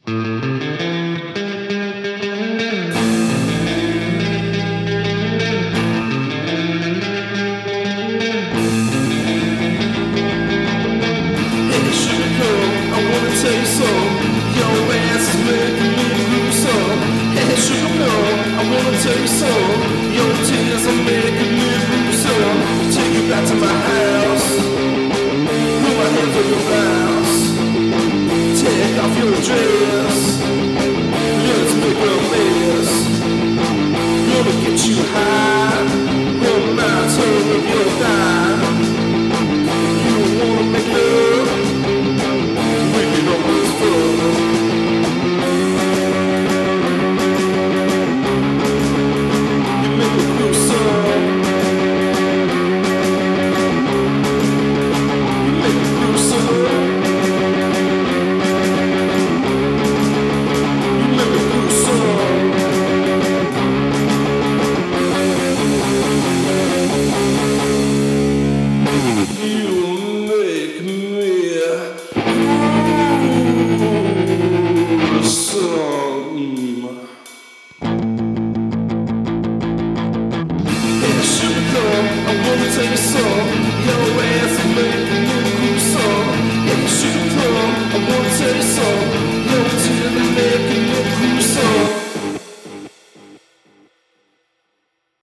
Tell you so, your tears are making me lose. Take you back to my house, put my hands on your blouse, take off your dress, let's make a mess. Gonna get you high, hold my tongue with your thigh. You don't wanna make love, we can always fuck. Tell you so, your ass is making me gruesome. Hey, shoot, I wanna tell you so.